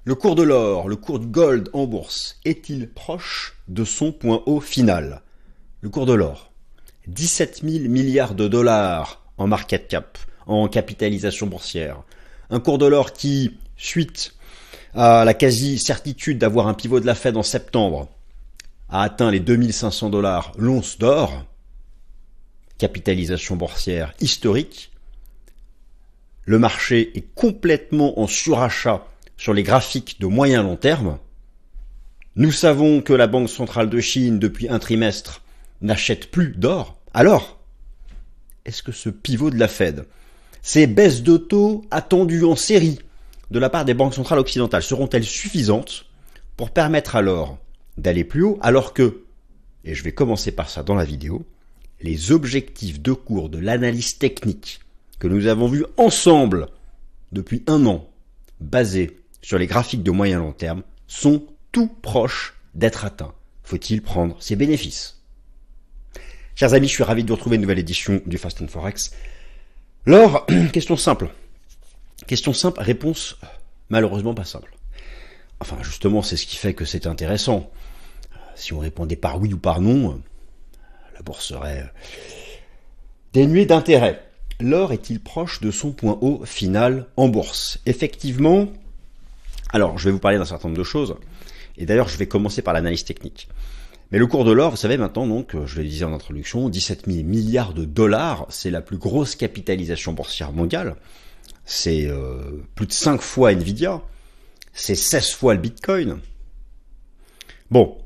Le cours de l'or, le cours du gold en bourse, est-il proche de son point haut final? Le cours de l'or, 17 000 milliards de dollars en market cap, en capitalisation boursière. Un cours de l'or qui, suite à la quasi-certitude d'avoir un pivot de la Fed en septembre, a atteint les 2500 dollars l'once d'or, capitalisation boursière historique. Le marché est complètement en surachat sur les graphiques de moyen long terme. Nous savons que la Banque centrale de Chine, depuis un trimestre, n'achète plus d'or. Alors, est-ce que ce pivot de la Fed, ces baisses de taux attendues en série de la part des banques centrales occidentales, seront-elles suffisantes pour permettre à l'or d'aller plus haut, alors que, et je vais commencer par ça dans la vidéo, les objectifs de cours de l'analyse technique que nous avons vus ensemble depuis un an, basés sur les graphiques de moyen long terme, sont tout proches d'être atteints. Faut-il prendre ses bénéfices? Chers amis, je suis ravi de vous retrouver une nouvelle édition du Fast and Forex. L'or, question simple. Question simple, réponse malheureusement pas simple. Enfin, justement, c'est ce qui fait que c'est intéressant. Si on répondait par oui ou par non, la bourse serait dénuée d'intérêt. L'or est-il proche de son point haut final en bourse? Effectivement, alors je vais vous parler d'un certain nombre de choses, et d'ailleurs je vais commencer par l'analyse technique. Mais le cours de l'or, vous savez maintenant, donc, je le disais en introduction, 17 000 milliards de dollars, c'est la plus grosse capitalisation boursière mondiale, c'est plus de 5 fois Nvidia, c'est 16 fois le Bitcoin. Bon.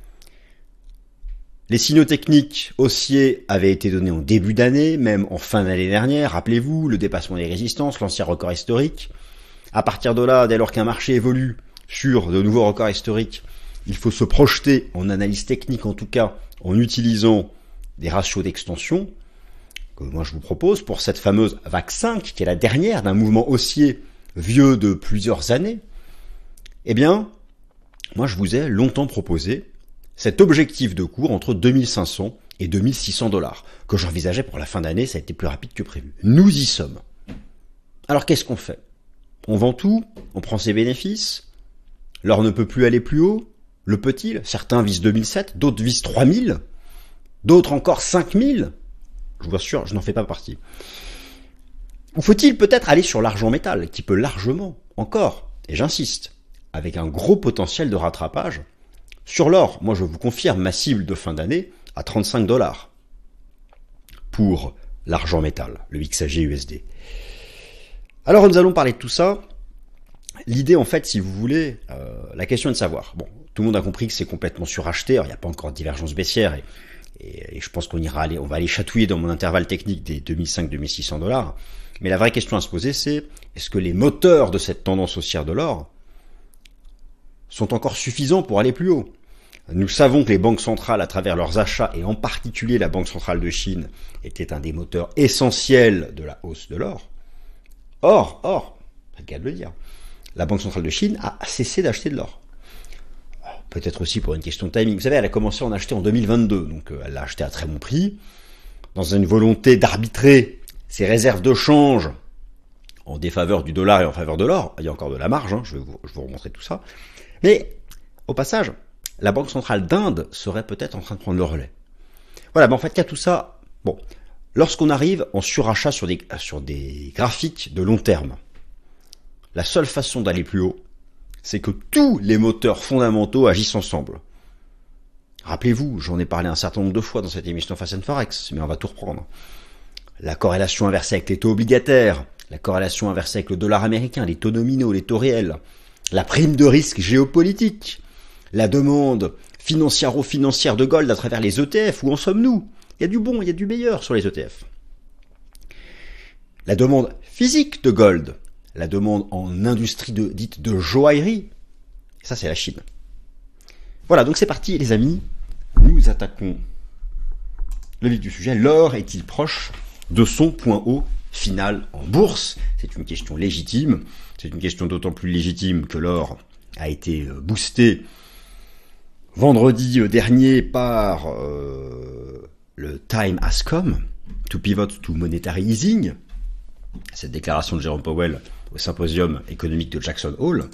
Les signaux techniques haussiers avaient été donnés en début d'année, même en fin d'année dernière. Rappelez-vous, le dépassement des résistances, l'ancien record historique. À partir de là, dès lors qu'un marché évolue sur de nouveaux records historiques, il faut se projeter en analyse technique, en tout cas en utilisant des ratios d'extension, que moi je vous propose pour cette fameuse vague 5, qui est la dernière d'un mouvement haussier vieux de plusieurs années. Eh bien, moi je vous ai longtemps proposé cet objectif de cours entre 2500 et 2600 dollars, que j'envisageais pour la fin d'année, ça a été plus rapide que prévu. Nous y sommes. Alors qu'est-ce qu'on fait? On vend tout, on prend ses bénéfices, l'or ne peut plus aller plus haut, le peut-il? Certains visent 2007, d'autres visent 3000, d'autres encore 5000. Je vous assure, je n'en fais pas partie. Ou faut-il peut-être aller sur l'argent métal, qui peut largement, encore, et j'insiste, avec un gros potentiel de rattrapage. Sur l'or, moi je vous confirme ma cible de fin d'année à 35 dollars pour l'argent métal, le XAG USD. Alors nous allons parler de tout ça. L'idée en fait, si vous voulez, la question est de savoir. Bon, tout le monde a compris que c'est complètement suracheté, alors il n'y a pas encore de divergence baissière et je pense on va aller chatouiller dans mon intervalle technique des 2500-2600 dollars. Mais la vraie question à se poser, c'est est-ce que les moteurs de cette tendance haussière de l'or sont encore suffisants pour aller plus haut? Nous savons que les banques centrales, à travers leurs achats, et en particulier la Banque centrale de Chine, étaient un des moteurs essentiels de la hausse de l'or. Or, c'est le cas de le dire, la Banque centrale de Chine a cessé d'acheter de l'or. Peut-être aussi pour une question de timing. Vous savez, elle a commencé à en acheter en 2022, donc elle l'a acheté à très bon prix, dans une volonté d'arbitrer ses réserves de change en défaveur du dollar et en faveur de l'or. Il y a encore de la marge, je vais vous remontrer tout ça. Mais, au passage, la Banque centrale d'Inde serait peut-être en train de prendre le relais. Voilà, mais en fait, il y a tout ça. Bon, lorsqu'on arrive en surachat sur des graphiques de long terme, la seule façon d'aller plus haut, c'est que tous les moteurs fondamentaux agissent ensemble. Rappelez-vous, j'en ai parlé un certain nombre de fois dans cette émission Fast and Forex, mais on va tout reprendre. La corrélation inversée avec les taux obligataires, la corrélation inversée avec le dollar américain, les taux nominaux, les taux réels, la prime de risque géopolitique, la demande financière de gold à travers les ETF, où en sommes-nous? Il y a du bon, il y a du meilleur sur les ETF. La demande physique de gold, la demande en industrie dite de joaillerie, ça c'est la Chine. Voilà, donc c'est parti les amis, nous attaquons le vif du sujet. L'or est-il proche de son point haut final en bourse? C'est une question légitime, c'est une question d'autant plus légitime que l'or a été boosté vendredi dernier par le Time has come to pivot to monetary easing, cette déclaration de Jérôme Powell au symposium économique de Jackson Hole,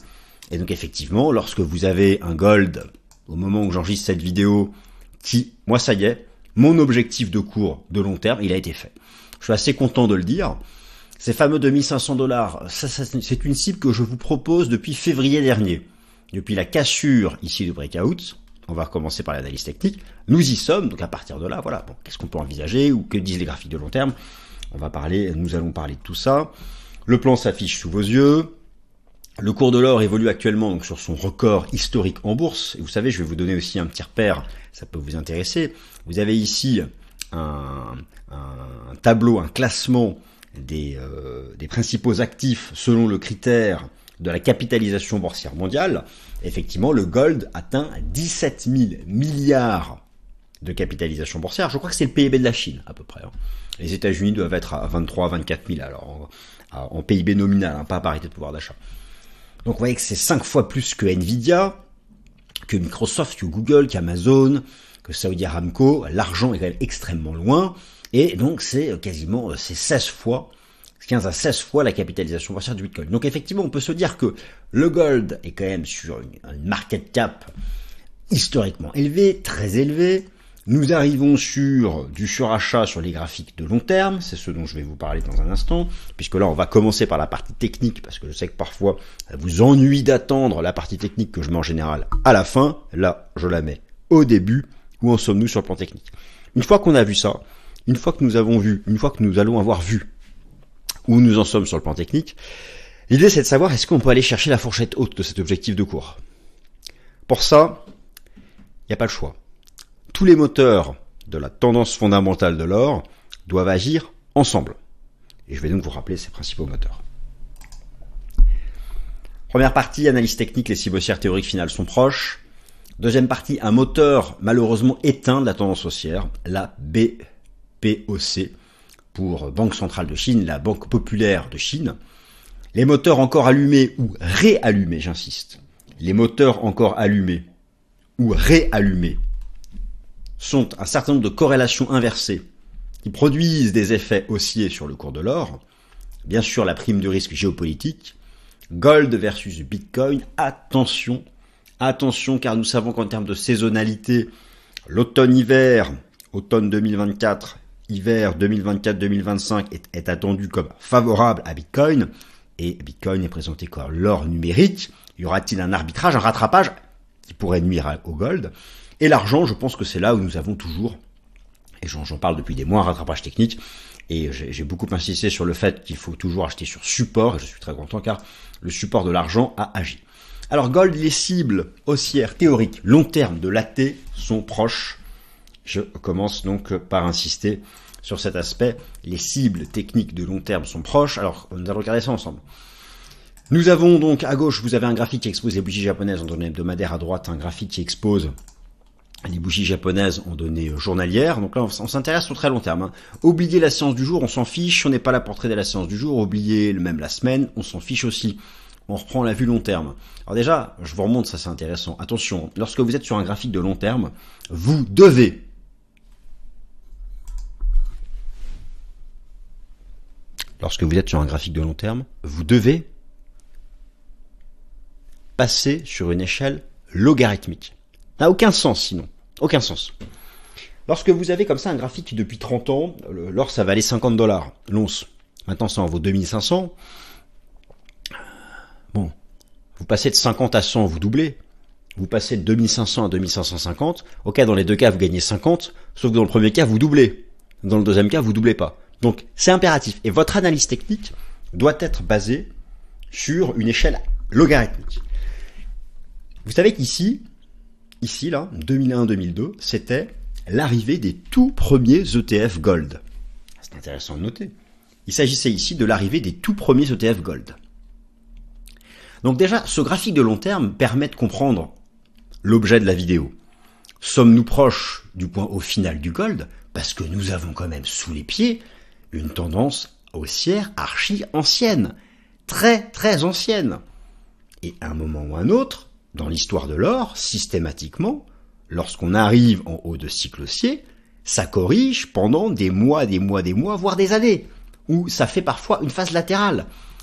Et donc effectivement, lorsque vous avez un gold, au moment où j'enregistre cette vidéo, moi ça y est, mon objectif de cours de long terme, il a été fait. Je suis assez content de le dire. Ces fameux $2500, c'est une cible que je vous propose depuis février dernier. Depuis la cassure ici de breakout, on va commencer par l'analyse technique, nous y sommes, donc à partir de là, voilà, bon, qu'est-ce qu'on peut envisager ou que disent les graphiques de long terme? Nous allons parler de tout ça. Le plan s'affiche sous vos yeux. Le cours de l'or évolue actuellement donc sur son record historique en bourse. Et vous savez, je vais vous donner aussi un petit repère, ça peut vous intéresser. Vous avez ici un tableau, un classement des principaux actifs selon le critère de la capitalisation boursière mondiale. Effectivement, le gold atteint 17 000 milliards de capitalisation boursière. Je crois que c'est le PIB de la Chine, à peu près. Les États-Unis doivent être à 23 24 000, alors en PIB nominal, pas à parité de pouvoir d'achat. Donc vous voyez que c'est 5 fois plus que Nvidia, que Microsoft, que Google, qu'Amazon, que Saudi Aramco. L'argent est quand même extrêmement loin. Et donc c'est quasiment 16 fois, 15 à 16 fois la capitalisation boursière du Bitcoin. Donc effectivement, on peut se dire que le gold est quand même sur une market cap historiquement élevée, très élevée. Nous arrivons sur du surachat sur les graphiques de long terme, c'est ce dont je vais vous parler dans un instant, puisque là on va commencer par la partie technique, parce que je sais que parfois ça vous ennuie d'attendre la partie technique que je mets en général à la fin. Là, je la mets au début. Où en sommes-nous sur le plan technique? Une fois qu'on a vu ça, une fois que nous allons avoir vu où nous en sommes sur le plan technique, l'idée c'est de savoir est-ce qu'on peut aller chercher la fourchette haute de cet objectif de cours. Pour ça, il n'y a pas le choix. Tous les moteurs de la tendance fondamentale de l'or doivent agir ensemble. Et je vais donc vous rappeler ces principaux moteurs. Première partie, analyse technique, les cibles haussières théoriques finales sont proches. Deuxième partie, un moteur malheureusement éteint de la tendance haussière, la BPOC, pour Banque Centrale de Chine, la Banque Populaire de Chine. Les moteurs encore allumés ou réallumés, j'insiste, les moteurs encore allumés ou réallumés sont un certain nombre de corrélations inversées qui produisent des effets haussiers sur le cours de l'or. Bien sûr, la prime de risque géopolitique. Gold versus Bitcoin, attention, car nous savons qu'en termes de saisonnalité, l'automne-hiver, automne 2024, hiver 2024-2025 est attendu comme favorable à Bitcoin, et Bitcoin est présenté comme l'or numérique. Y aura-t-il un arbitrage, un rattrapage qui pourrait nuire au gold? Et l'argent, je pense que c'est là où nous avons toujours, et j'en parle depuis des mois, un rattrapage technique, et j'ai beaucoup insisté sur le fait qu'il faut toujours acheter sur support, et je suis très content car le support de l'argent a agi. Alors gold, les cibles haussières théoriques long terme de l'AT sont proches. Je commence donc par insister sur cet aspect. Les cibles techniques de long terme sont proches. Alors nous allons regarder ça ensemble. Nous avons donc à gauche, vous avez un graphique qui expose les bougies japonaises en données hebdomadaires, à droite un graphique qui expose les bougies japonaises en données journalières. Donc là, on s'intéresse au très long terme. Oubliez la séance du jour, on s'en fiche. On n'est pas là pour trader la séance du jour. Oubliez même la semaine, on s'en fiche aussi. On reprend la vue long terme. Alors déjà, je vous remonte, ça c'est intéressant. Attention, lorsque vous êtes sur un graphique de long terme, vous devez passer sur une échelle logarithmique. Ça n'a aucun sens sinon. Aucun sens. Lorsque vous avez comme ça un graphique depuis 30 ans, l'or ça valait $50 l'once. Maintenant ça en vaut 2500. Bon, vous passez de 50 à 100, vous doublez. Vous passez de 2500 à 2550. Ok, dans les deux cas, vous gagnez 50. Sauf que dans le premier cas, vous doublez. Dans le deuxième cas, vous doublez pas. Donc, c'est impératif. Et votre analyse technique doit être basée sur une échelle logarithmique. Vous savez qu'ici, là, 2001-2002, c'était l'arrivée des tout premiers ETF Gold. C'est intéressant de noter. Il s'agissait ici de l'arrivée des tout premiers ETF Gold. Donc déjà, ce graphique de long terme permet de comprendre l'objet de la vidéo. Sommes-nous proches du point haut final du gold? Parce que nous avons quand même sous les pieds une tendance haussière archi ancienne. Très très ancienne. Et à un moment ou un autre, dans l'histoire de l'or, systématiquement, lorsqu'on arrive en haut de cycle haussier, ça corrige pendant des mois, voire des années. Où ça fait parfois une phase latérale.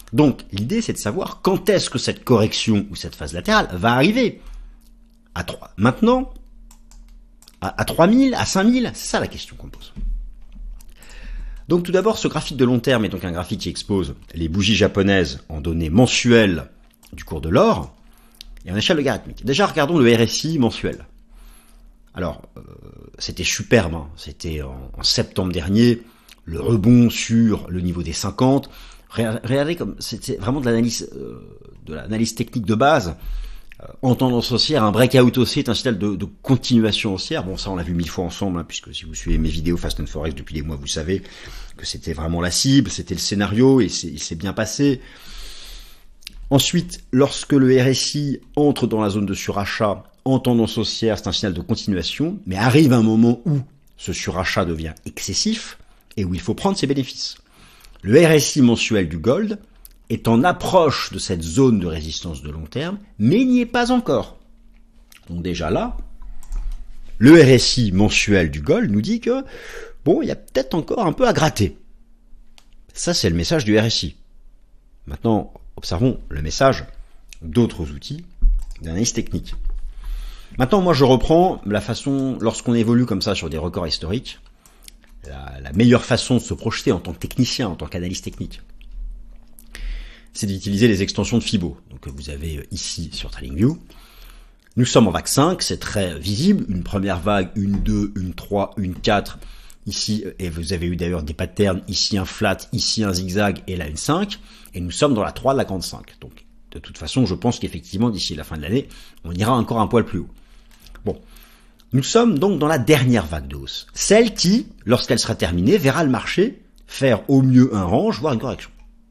Donc l'idée c'est de savoir quand est-ce que cette correction ou cette phase latérale va arriver. Maintenant, à 3000, à 5000, c'est ça la question qu'on pose. Donc tout d'abord, ce graphique de long terme est donc un graphique qui expose les bougies japonaises en données mensuelles du cours de l'or et en échelle logarithmique. Déjà, regardons le RSI mensuel. Alors, c'était superbe, hein. C'était en septembre dernier, le rebond sur le niveau des 50. Regardez comme c'était vraiment de l'analyse technique de base. En tendance haussière, un breakout haussier est un signal de continuation haussière. Bon, ça on l'a vu 1000 fois ensemble, hein, puisque si vous suivez mes vidéos Fast and Forex depuis des mois, vous savez que c'était vraiment la cible, c'était le scénario, et il s'est bien passé. Ensuite, lorsque le RSI entre dans la zone de surachat en tendance haussière, c'est un signal de continuation, mais arrive un moment où ce surachat devient excessif, et où il faut prendre ses bénéfices. Le RSI mensuel du gold est en approche de cette zone de résistance de long terme, mais n'y est pas encore. Donc déjà là, le RSI mensuel du gold nous dit que, bon, il y a peut-être encore un peu à gratter. Ça, c'est le message du RSI. Maintenant, observons le message d'autres outils d'analyse technique. Maintenant, moi, je reprends la façon, lorsqu'on évolue comme ça sur des records historiques, la meilleure façon de se projeter en tant que technicien, en tant qu'analyste technique, c'est d'utiliser les extensions de Fibo. Donc vous avez ici sur TradingView. Nous sommes en vague 5, c'est très visible. Une première vague, une 2, une 3, une 4. Ici, et vous avez eu d'ailleurs des patterns, ici un flat, ici un zigzag, et là une 5. Et nous sommes dans la 3 de la grande 5. Donc de toute façon, je pense qu'effectivement, d'ici la fin de l'année, on ira encore un poil plus haut. Bon. Nous sommes donc dans la dernière vague de hausse. Celle qui, lorsqu'elle sera terminée, verra le marché faire au mieux un range, voire une correction.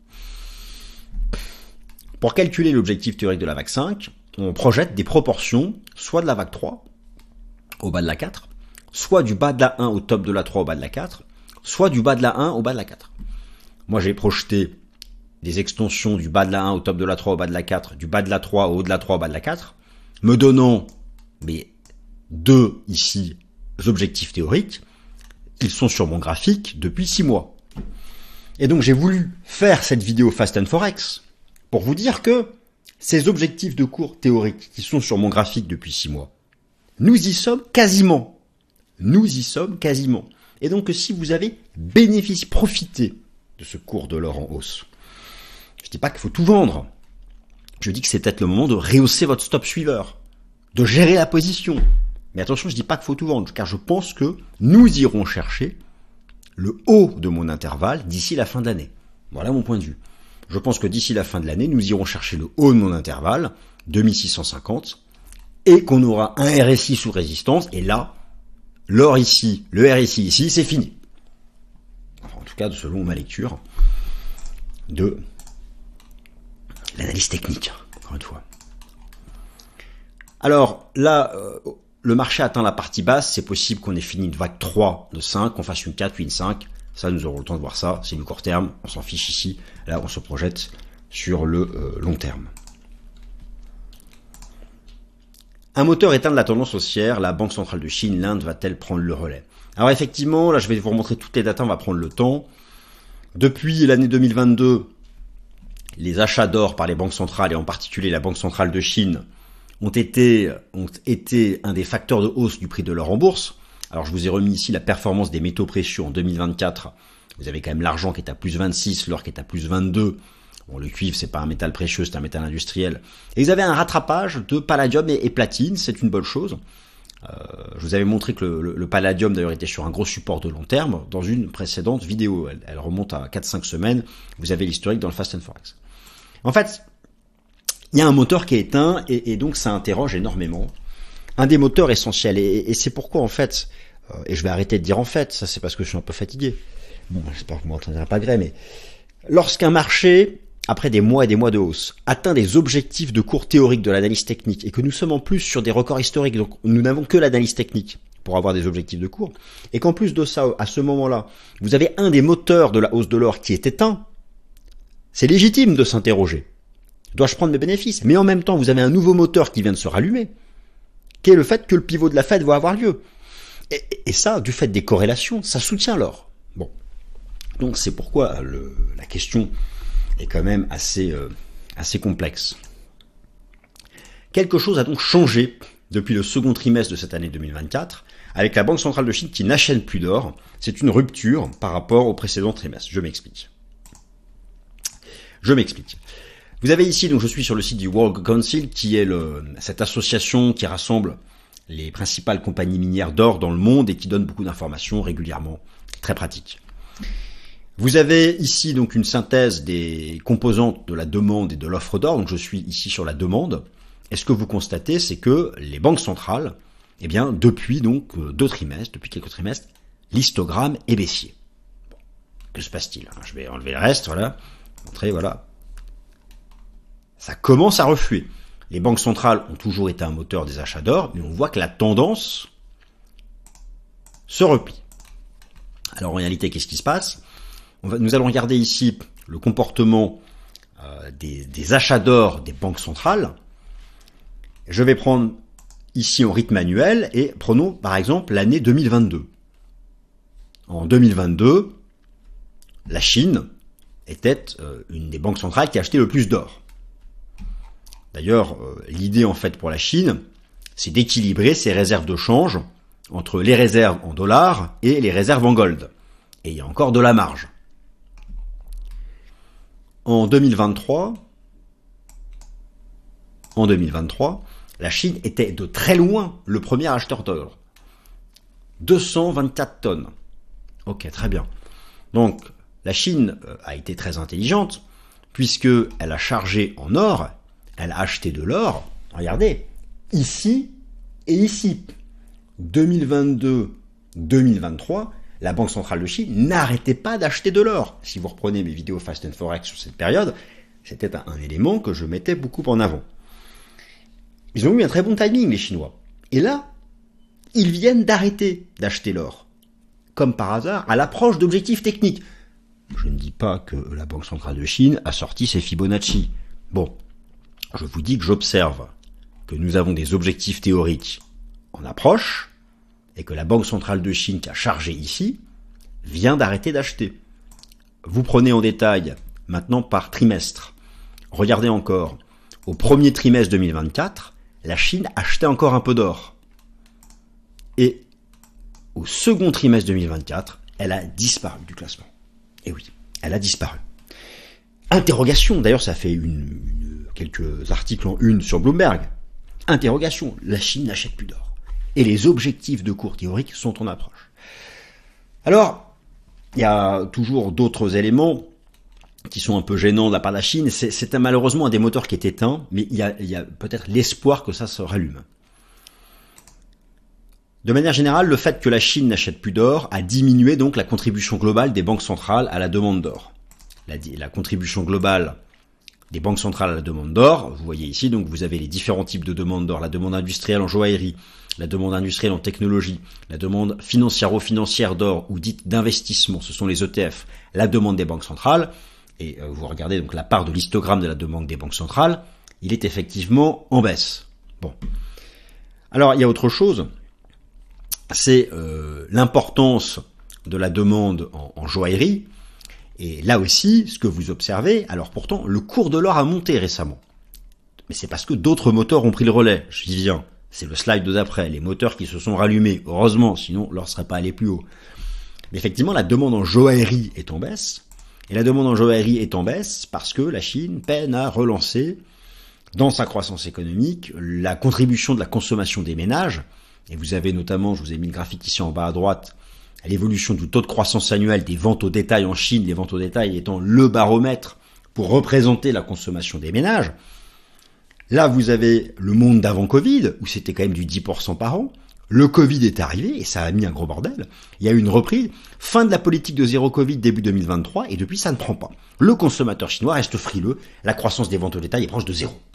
Pour calculer l'objectif théorique de la vague 5, on projette des proportions, soit de la vague 3 au bas de la 4, soit du bas de la 1 au top de la 3 au bas de la 4, soit du bas de la 1 au bas de la 4. Moi, j'ai projeté des extensions du bas de la 1 au top de la 3 au bas de la 4, du bas de la 3 au haut de la 3 au bas de la 4, me donnant deux ici objectifs théoriques. Ils sont sur mon graphique depuis 6 mois. Et donc, j'ai voulu faire cette vidéo Fast and Forex pour vous dire que ces objectifs de cours théoriques qui sont sur mon graphique depuis 6 mois, nous y sommes quasiment. Nous y sommes quasiment. Et donc si vous avez profité de ce cours de l'or en hausse, je ne dis pas qu'il faut tout vendre. Je dis que c'est peut-être le moment de rehausser votre stop suiveur, de gérer la position. Mais attention, je ne dis pas qu'il faut tout vendre, car je pense que nous irons chercher le haut de mon intervalle d'ici la fin de l'année. Voilà mon point de vue. Je pense que d'ici la fin de l'année, nous irons chercher le haut de mon intervalle, 2650, et qu'on aura un RSI sous résistance, et là, l'or ici, le RSI ici, c'est fini. Enfin, en tout cas, selon ma lecture de l'analyse technique, encore une fois. Alors, là, le marché atteint la partie basse, c'est possible qu'on ait fini une vague 3 de 5, qu'on fasse une 4 puis une 5, ça, nous aurons le temps de voir ça, c'est du court terme, on s'en fiche ici. Là, on se projette sur le long terme. Un moteur éteint de la tendance haussière, la Banque centrale de Chine, l'Inde va-t-elle prendre le relais? Alors effectivement, là, je vais vous remontrer toutes les datas, on va prendre le temps. Depuis l'année 2022, les achats d'or par les banques centrales, et en particulier la Banque centrale de Chine, ont été un des facteurs de hausse du prix de l'or en bourse. Alors je vous ai remis ici la performance des métaux précieux en 2024. Vous avez quand même l'argent qui est à plus 26, l'or qui est à plus 22. Bon, le cuivre, c'est pas un métal précieux, c'est un métal industriel. Et vous avez un rattrapage de palladium et platine, c'est une bonne chose. Je vous avais montré que le palladium d'ailleurs était sur un gros support de long terme dans une précédente vidéo. Elle remonte à 4-5 semaines. Vous avez l'historique dans le Fast and Forex. En fait, il y a un moteur qui est éteint et donc ça interroge énormément. Un des moteurs essentiels, et c'est pourquoi en fait, et je vais arrêter de dire en fait, ça c'est parce que je suis un peu fatigué. Bon, j'espère que vous m'entendrez pas gré, mais lorsqu'un marché, après des mois et des mois de hausse, atteint des objectifs de cours théoriques de l'analyse technique et que nous sommes en plus sur des records historiques, donc nous n'avons que l'analyse technique pour avoir des objectifs de cours, et qu'en plus de ça, à ce moment-là, vous avez un des moteurs de la hausse de l'or qui est éteint, c'est légitime de s'interroger. Dois-je prendre mes bénéfices? Mais en même temps, vous avez un nouveau moteur qui vient de se rallumer, qui est le fait que le pivot de la Fed va avoir lieu. Et ça, du fait des corrélations, ça soutient l'or. Bon. Donc c'est pourquoi la question est quand même assez complexe. Quelque chose a donc changé depuis le second trimestre de cette année 2024, avec la Banque centrale de Chine qui n'achète plus d'or. C'est une rupture par rapport au précédent trimestre. Je m'explique. Vous avez ici, donc je suis sur le site du World Council, qui est cette association qui rassemble les principales compagnies minières d'or dans le monde et qui donne beaucoup d'informations régulièrement, très pratiques. Vous avez ici donc une synthèse des composantes de la demande et de l'offre d'or. Donc je suis ici sur la demande. Et ce que vous constatez, c'est que les banques centrales, eh bien, depuis donc depuis quelques trimestres, l'histogramme est baissier. Bon, que se passe-t-il? Je vais enlever le reste, voilà. Montrer, voilà. Ça commence à refluer. Les banques centrales ont toujours été un moteur des achats d'or, mais on voit que la tendance se replie. Alors en réalité, qu'est-ce qui se passe? Nous allons regarder ici le comportement des achats d'or des banques centrales. Je vais prendre ici en rythme annuel et prenons par exemple l'année 2022. En 2022, la Chine était une des banques centrales qui achetait le plus d'or. D'ailleurs, l'idée en fait pour la Chine, c'est d'équilibrer ses réserves de change entre les réserves en dollars et les réserves en gold. Et il y a encore de la marge. En 2023, la Chine était de très loin le premier acheteur d'or. 224 tonnes. Ok, très bien. Donc, la Chine a été très intelligente, puisqu'elle a chargé en or, elle a acheté de l'or, regardez, ici et ici. 2022-2023, la Banque centrale de Chine n'arrêtait pas d'acheter de l'or. Si vous reprenez mes vidéos Fast and Forex sur cette période, c'était un élément que je mettais beaucoup en avant. Ils ont eu un très bon timing, les Chinois. Et là, ils viennent d'arrêter d'acheter l'or. Comme par hasard, à l'approche d'objectifs techniques. Je ne dis pas que la Banque centrale de Chine a sorti ses Fibonacci. Bon, je vous dis que j'observe que nous avons des objectifs théoriques en approche, et que la Banque centrale de Chine qui a chargé ici vient d'arrêter d'acheter. Vous prenez en détail maintenant par trimestre. Regardez encore, au premier trimestre 2024, la Chine achetait encore un peu d'or. Et au second trimestre 2024, elle a disparu du classement. Et oui, elle a disparu. Interrogation, d'ailleurs ça fait quelques articles en une sur Bloomberg. Interrogation, la Chine n'achète plus d'or. Et les objectifs de cours théoriques sont en approche. Alors, il y a toujours d'autres éléments qui sont un peu gênants de la part de la Chine. C'est malheureusement un des moteurs qui est éteint, mais il y a peut-être l'espoir que ça se rallume. De manière générale, le fait que la Chine n'achète plus d'or a diminué donc la contribution globale des banques centrales à la demande d'or. La contribution globale des banques centrales à la demande d'or, vous voyez ici, donc vous avez les différents types de demandes d'or, la demande industrielle en joaillerie, la demande industrielle en technologie, la demande financière d'or ou dite d'investissement, ce sont les ETF, la demande des banques centrales, et vous regardez donc la part de l'histogramme de la demande des banques centrales, il est effectivement en baisse. Bon. Alors il y a autre chose, c'est l'importance de la demande en joaillerie. Et là aussi, ce que vous observez, alors pourtant, le cours de l'or a monté récemment. Mais c'est parce que d'autres moteurs ont pris le relais. J'y viens. C'est le slide d'après. Les moteurs qui se sont rallumés. Heureusement, sinon l'or ne serait pas allé plus haut. Mais effectivement, la demande en joaillerie est en baisse. Et la demande en joaillerie est en baisse parce que la Chine peine à relancer, dans sa croissance économique, la contribution de la consommation des ménages. Et vous avez notamment, je vous ai mis le graphique ici en bas à droite, l'évolution du taux de croissance annuel des ventes au détail en Chine, les ventes au détail étant le baromètre pour représenter la consommation des ménages. Là, vous avez le monde d'avant Covid, où c'était quand même du 10% par an. Le Covid est arrivé et ça a mis un gros bordel. Il y a eu une reprise, fin de la politique de zéro Covid début 2023 et depuis ça ne prend pas. Le consommateur chinois reste frileux, la croissance des ventes au détail est proche de zéro.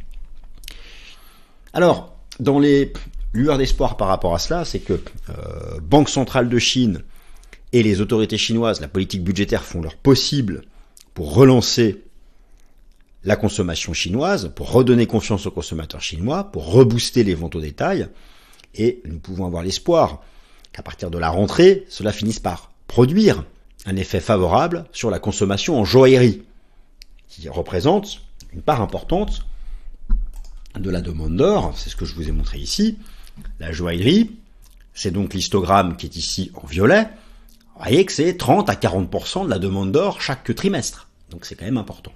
Alors, dans les lueur d'espoir par rapport à cela, c'est que Banque centrale de Chine et les autorités chinoises, la politique budgétaire font leur possible pour relancer la consommation chinoise, pour redonner confiance aux consommateurs chinois, pour rebooster les ventes au détail. Et nous pouvons avoir l'espoir qu'à partir de la rentrée, cela finisse par produire un effet favorable sur la consommation en joaillerie. qui représente une part importante de la demande d'or. C'est ce que je vous ai montré ici. La joaillerie, c'est donc l'histogramme qui est ici en violet. Vous voyez que c'est 30 à 40% de la demande d'or chaque trimestre. Donc c'est quand même important.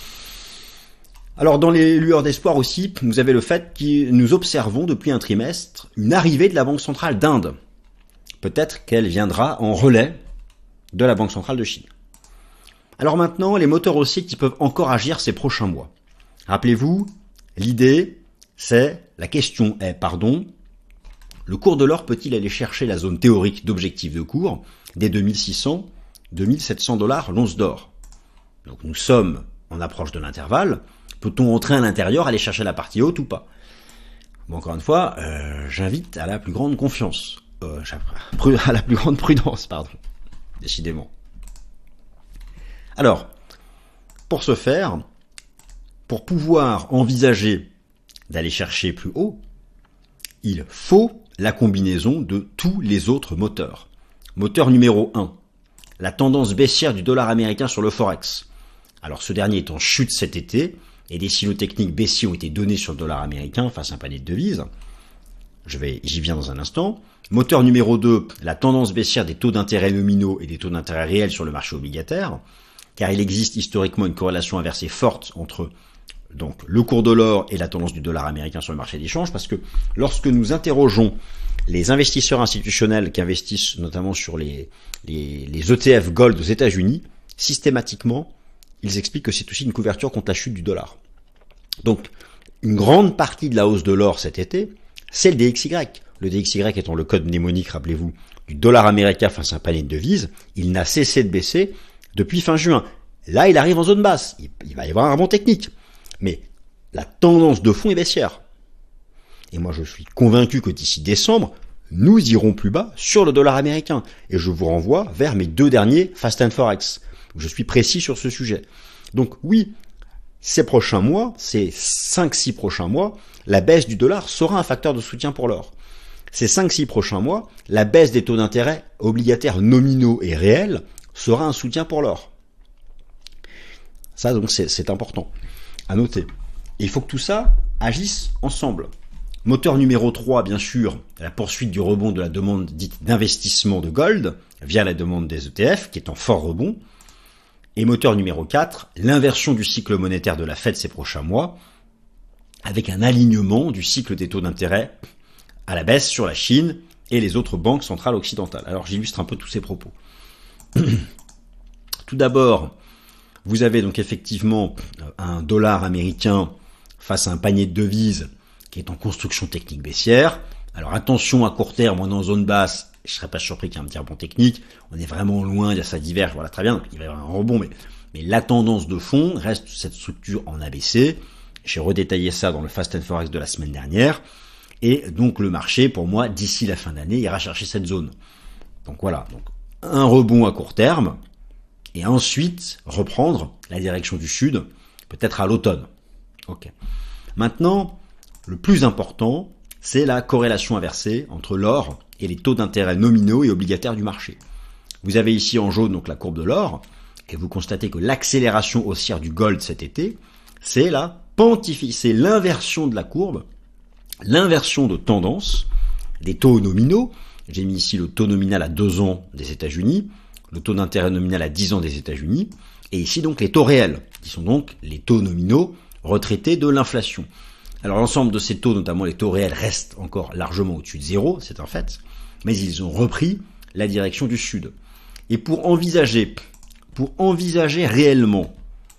Alors dans les lueurs d'espoir aussi, vous avez le fait que nous observons depuis un trimestre une arrivée de la Banque centrale d'Inde. Peut-être qu'elle viendra en relais de la Banque centrale de Chine. Alors maintenant, les moteurs haussiers qui peuvent encore agir ces prochains mois. Rappelez-vous, l'idée, la question est, le cours de l'or peut-il aller chercher la zone théorique d'objectif de cours des 2600, 2700 $ l'once d'or? Donc nous sommes en approche de l'intervalle. Peut-on entrer à l'intérieur, aller chercher la partie haute ou pas? Bon, encore une fois, j'invite à la plus grande confiance. À la plus grande prudence, décidément. Alors, pour ce faire, pour pouvoir envisager d'aller chercher plus haut, il faut la combinaison de tous les autres moteurs. Moteur numéro 1, la tendance baissière du dollar américain sur le Forex. Alors ce dernier est en chute cet été, et des signaux techniques baissiers ont été donnés sur le dollar américain face à un panier de devises. J'y viens dans un instant. Moteur numéro 2, la tendance baissière des taux d'intérêt nominaux et des taux d'intérêt réels sur le marché obligataire, car il existe historiquement une corrélation inversée forte entre donc le cours de l'or et la tendance du dollar américain sur le marché d'échange, parce que lorsque nous interrogeons les investisseurs institutionnels qui investissent notamment sur les ETF Gold aux États-Unis, systématiquement, ils expliquent que c'est aussi une couverture contre la chute du dollar. Donc, une grande partie de la hausse de l'or cet été, c'est le DXY. Le DXY étant le code mnémonique, rappelez-vous, du dollar américain face à un panier de devises, il n'a cessé de baisser depuis fin juin. Là, il arrive en zone basse. Il va y avoir un rebond technique. Mais la tendance de fond est baissière. Et moi, je suis convaincu que d'ici décembre, nous irons plus bas sur le dollar américain. Et je vous renvoie vers mes 2 derniers Fast and Forex. Je suis précis sur ce sujet. Donc oui, ces prochains mois, ces 5-6 prochains mois, la baisse du dollar sera un facteur de soutien pour l'or. Ces 5-6 prochains mois, la baisse des taux d'intérêt obligataires nominaux et réels sera un soutien pour l'or. Ça donc c'est important à noter. Et il faut que tout ça agisse ensemble. Moteur numéro 3, bien sûr, la poursuite du rebond de la demande dite d'investissement de gold via la demande des ETF qui est en fort rebond. Et moteur numéro 4, l'inversion du cycle monétaire de la Fed ces prochains mois, avec un alignement du cycle des taux d'intérêt à la baisse sur la Chine et les autres banques centrales occidentales. Alors j'illustre un peu tous ces propos. Tout d'abord, vous avez donc effectivement un dollar américain face à un panier de devises qui est en construction technique baissière. Alors attention à court terme, on est en zone basse. Je serais pas surpris qu'il y ait un petit rebond technique. On est vraiment loin, ça diverge, voilà, très bien. Donc il va y avoir un rebond, mais la tendance de fond reste cette structure en ABC. J'ai redétaillé ça dans le Fast and Forex de la semaine dernière. Et donc le marché, pour moi, d'ici la fin d'année, ira chercher cette zone. Donc voilà, donc un rebond à court terme, et ensuite reprendre la direction du sud, peut-être à l'automne. Ok. Maintenant, le plus important, c'est la corrélation inversée entre l'or et les taux d'intérêt nominaux et obligataires du marché. Vous avez ici en jaune donc la courbe de l'or, et vous constatez que l'accélération haussière du gold cet été, c'est l'inversion de la courbe, l'inversion de tendance des taux nominaux. J'ai mis ici le taux nominal à 2 ans des États-Unis, le taux d'intérêt nominal à 10 ans des États-Unis, et ici donc les taux réels, qui sont donc les taux nominaux retraités de l'inflation. Alors l'ensemble de ces taux, notamment les taux réels, restent encore largement au-dessus de 0, c'est un fait, mais ils ont repris la direction du sud. Et pour envisager réellement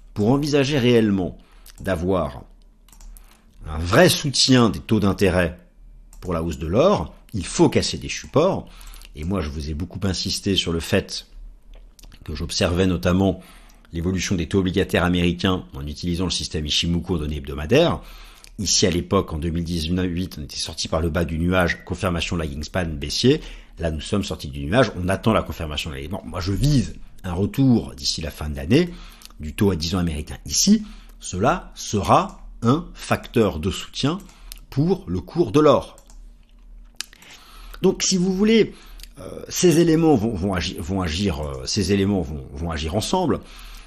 d'avoir un vrai soutien des taux d'intérêt pour la hausse de l'or, il faut casser des supports. Et moi, je vous ai beaucoup insisté sur le fait que j'observais notamment l'évolution des taux obligataires américains en utilisant le système Ichimoku aux données hebdomadaires. Ici, à l'époque, en 2018, on était sorti par le bas du nuage, confirmation lagging span baissier. Là, nous sommes sortis du nuage, on attend la confirmation lagging span. Moi, je vise un retour d'ici la fin de l'année du taux à 10 ans américain ici. Cela sera un facteur de soutien pour le cours de l'or. Donc, si vous voulez, ces éléments vont agir ensemble.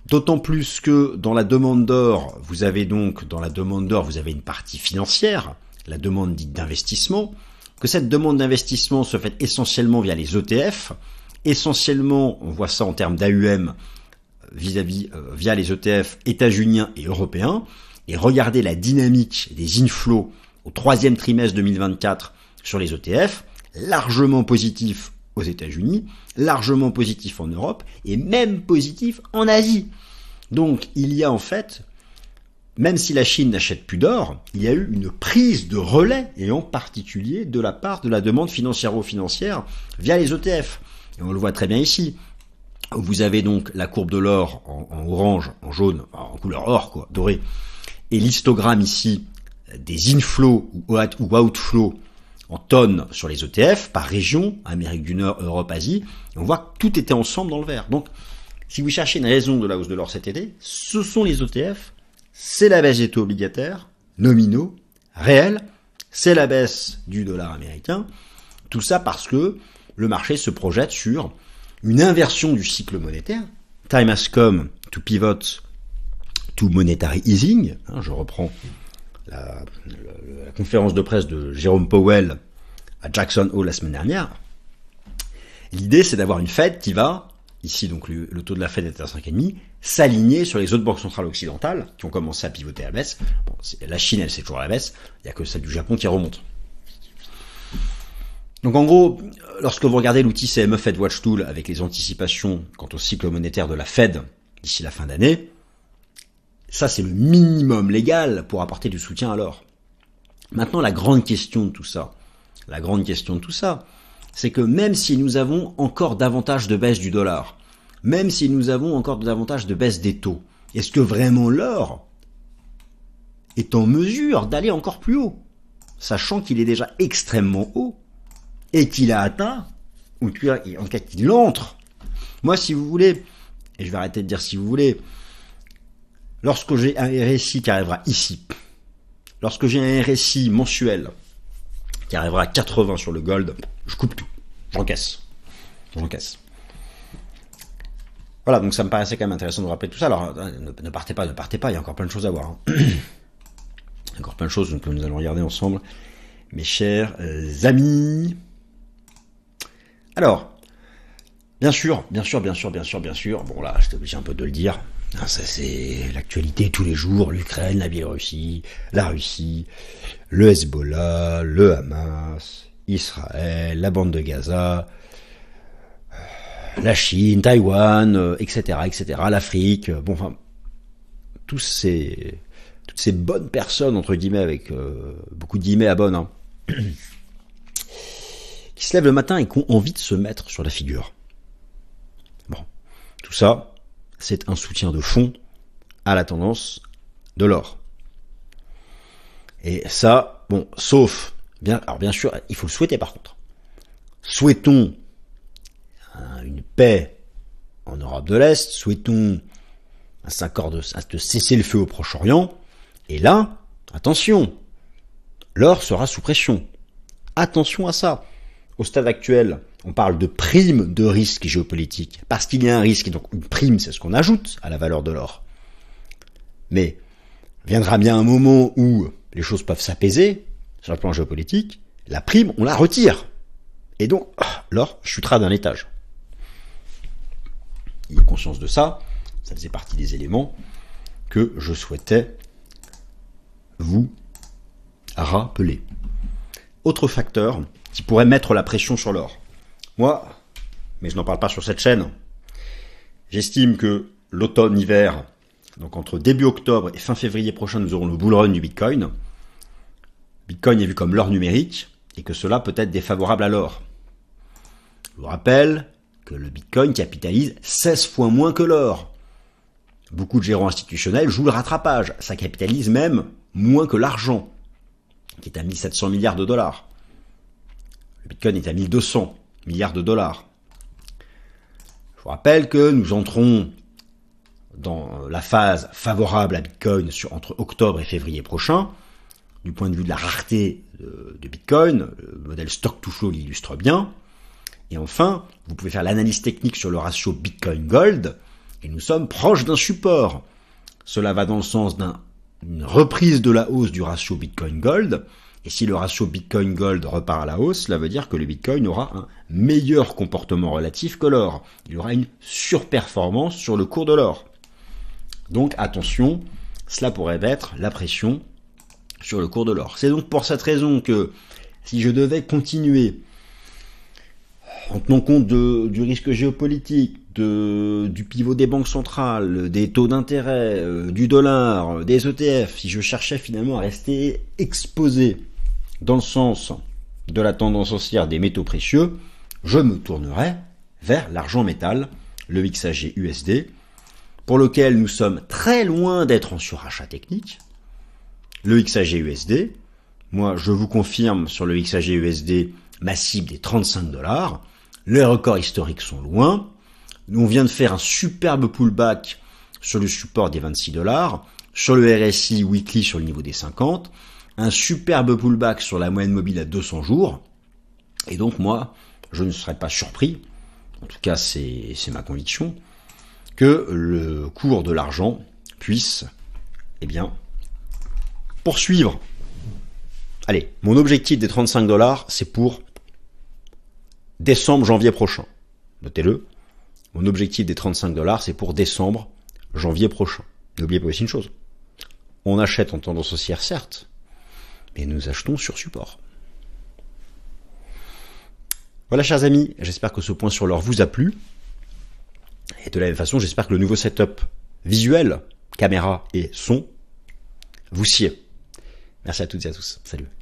D'autant plus que dans la demande d'or, vous avez une partie financière, la demande dite d'investissement, que cette demande d'investissement se fait essentiellement via les ETF, essentiellement, on voit ça en termes d'AUM via les ETF états-uniens et européens, et regardez la dynamique des inflows au troisième trimestre 2024 sur les ETF, largement positif aux États-Unis, largement positif en Europe, et même positif en Asie. Donc il y a en fait, même si la Chine n'achète plus d'or, il y a eu une prise de relais, et en particulier de la part de la demande financière via les ETF. Et on le voit très bien ici. Vous avez donc la courbe de l'or en orange, en jaune, en couleur or, quoi, doré, et l'histogramme ici des inflows ou outflows en tonnes sur les ETF par région, Amérique du Nord, Europe, Asie. Et on voit que tout était ensemble dans le vert. Donc, si vous cherchez une raison de la hausse de l'or cet été, ce sont les ETF, c'est la baisse des taux obligataires, nominaux, réels, c'est la baisse du dollar américain. Tout ça parce que le marché se projette sur une inversion du cycle monétaire. Time has come to pivot to monetary easing. Je reprends la conférence de presse de Jérôme Powell à Jackson Hole la semaine dernière. L'idée, c'est d'avoir une Fed qui va, ici donc le taux de la Fed est à 5,5, s'aligner sur les autres banques centrales occidentales qui ont commencé à pivoter à la baisse. Bon, la Chine, elle, c'est toujours à la baisse. Il n'y a que celle du Japon qui remonte. Donc en gros, lorsque vous regardez l'outil CME Fed Watch Tool avec les anticipations quant au cycle monétaire de la Fed d'ici la fin d'année, ça c'est le minimum légal pour apporter du soutien à l'or. Maintenant, la grande question de tout ça, c'est que même si nous avons encore davantage de baisse du dollar, même si nous avons encore davantage de baisse des taux, est-ce que vraiment l'or est en mesure d'aller encore plus haut, sachant qu'il est déjà extrêmement haut et qu'il a atteint, ou en tout cas qu'il entre. Moi, si vous voulez, et je vais arrêter de dire si vous voulez, lorsque j'ai un RSI qui arrivera ici, lorsque j'ai un RSI mensuel qui arrivera à 80 sur le gold, je coupe tout, j'encaisse. Voilà, donc ça me paraissait quand même intéressant de vous rappeler tout ça. Alors, ne partez pas, il y a encore plein de choses à voir. Hein. Il y a encore plein de choses que nous allons regarder ensemble, mes chers amis. Alors, bien sûr, bon là, j'étais obligé un peu de le dire, ça c'est l'actualité tous les jours, l'Ukraine, la Biélorussie, la Russie, le Hezbollah, le Hamas, Israël, la bande de Gaza, la Chine, Taïwan, etc., l'Afrique, bon, enfin, toutes ces bonnes personnes, entre guillemets, avec beaucoup de guillemets à bonne, hein, qui se lèvent le matin et qui ont envie de se mettre sur la figure. Bon, tout ça, c'est un soutien de fond à la tendance de l'or. Et ça, bon, sauf, alors bien sûr, il faut le souhaiter par contre. Souhaitons une paix en Europe de l'Est, souhaitons un accord de cessez-le-feu au Proche-Orient, et là, attention, l'or sera sous pression. Attention à ça. Au stade actuel, on parle de prime de risque géopolitique, parce qu'il y a un risque, et donc une prime, c'est ce qu'on ajoute à la valeur de l'or. Mais viendra bien un moment où les choses peuvent s'apaiser sur le plan géopolitique, la prime, on la retire. Et donc, l'or chutera d'un étage. Il y a conscience de ça, ça faisait partie des éléments que je souhaitais vous rappeler. Autre facteur qui pourrait mettre la pression sur l'or. Moi, mais je n'en parle pas sur cette chaîne, j'estime que l'automne-hiver, donc entre début octobre et fin février prochain, nous aurons le bull run du Bitcoin. Bitcoin est vu comme l'or numérique, et que cela peut être défavorable à l'or. Je vous rappelle que le Bitcoin capitalise 16 fois moins que l'or. Beaucoup de gérants institutionnels jouent le rattrapage. Ça capitalise même moins que l'argent, qui est à 1700 milliards de dollars. Le Bitcoin est à 1200 milliards de dollars. Je vous rappelle que nous entrons dans la phase favorable à Bitcoin entre octobre et février prochain. Du point de vue de la rareté de Bitcoin, le modèle stock to flow l'illustre bien. Et enfin, vous pouvez faire l'analyse technique sur le ratio Bitcoin-Gold. Et nous sommes proches d'un support. Cela va dans le sens d'une reprise de la hausse du ratio Bitcoin-Gold. Et si le ratio Bitcoin-Gold repart à la hausse, cela veut dire que le Bitcoin aura un meilleur comportement relatif que l'or. Il aura une surperformance sur le cours de l'or. Donc attention, cela pourrait mettre la pression sur le cours de l'or. C'est donc pour cette raison que si je devais continuer, en tenant compte du risque géopolitique, du pivot des banques centrales, des taux d'intérêt, du dollar, des ETF, si je cherchais finalement à rester exposé dans le sens de la tendance haussière des métaux précieux, je me tournerais vers l'argent métal, le XAG USD, pour lequel nous sommes très loin d'être en surachat technique. Le XAG USD, moi je vous confirme sur le XAG USD ma cible des $35. Les records historiques sont loin. On vient de faire un superbe pullback sur le support des $26, sur le RSI weekly sur le niveau des 50, un superbe pullback sur la moyenne mobile à 200 jours. Et donc moi, je ne serais pas surpris, en tout cas c'est ma conviction, que le cours de l'argent puisse, poursuivre. Allez, mon objectif des $35, c'est pour décembre, janvier prochain. Notez-le. Mon objectif des $35, c'est pour décembre, janvier prochain. N'oubliez pas aussi une chose. On achète en tendance haussière, certes, mais nous achetons sur support. Voilà, chers amis, j'espère que ce point sur l'or vous a plu. Et de la même façon, j'espère que le nouveau setup visuel, caméra et son, vous sied. Merci à toutes et à tous. Salut.